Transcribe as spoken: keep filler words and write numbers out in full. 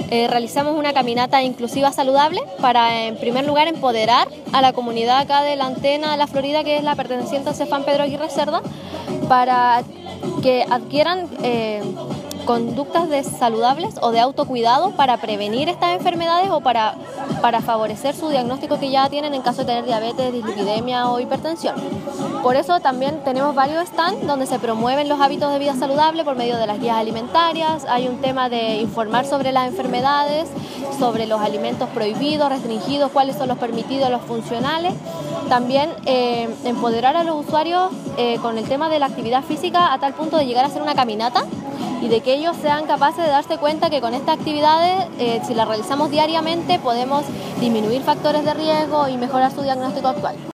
Eh, realizamos una caminata inclusiva saludable para, en primer lugar, empoderar a la comunidad acá de la Antena La Florida, que es la perteneciente al Cefam Pedro Aguirre Cerda, para que adquieran eh, conductas de saludables o de autocuidado para prevenir estas enfermedades o para, para favorecer su diagnóstico que ya tienen en caso de tener diabetes, dislipidemia o hipertensión. Por eso también tenemos varios stands donde se promueven los hábitos de vida saludable por medio de las guías alimentarias. Hay un tema de informar sobre las enfermedades, sobre los alimentos prohibidos, restringidos, cuáles son los permitidos, los funcionales. También eh, empoderar a los usuarios eh, con el tema de la actividad física a tal punto de llegar a hacer una caminata y de que ellos sean capaces de darse cuenta que con estas actividades, eh, si las realizamos diariamente, podemos disminuir factores de riesgo y mejorar su diagnóstico actual.